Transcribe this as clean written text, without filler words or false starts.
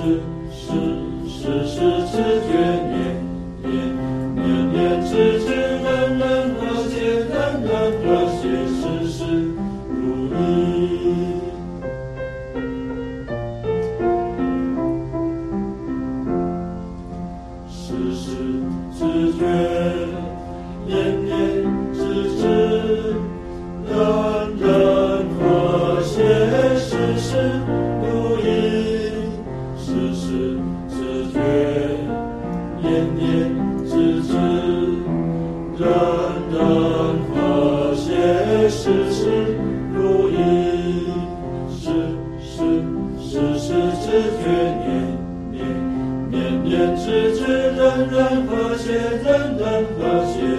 事知觉，年年知知，人人和谐，事事如意。事知觉，年年知知，人人和谐，事事如意。事知觉，年年知知，人人和谐，事事如意。事知觉，年年知知，人人和谐，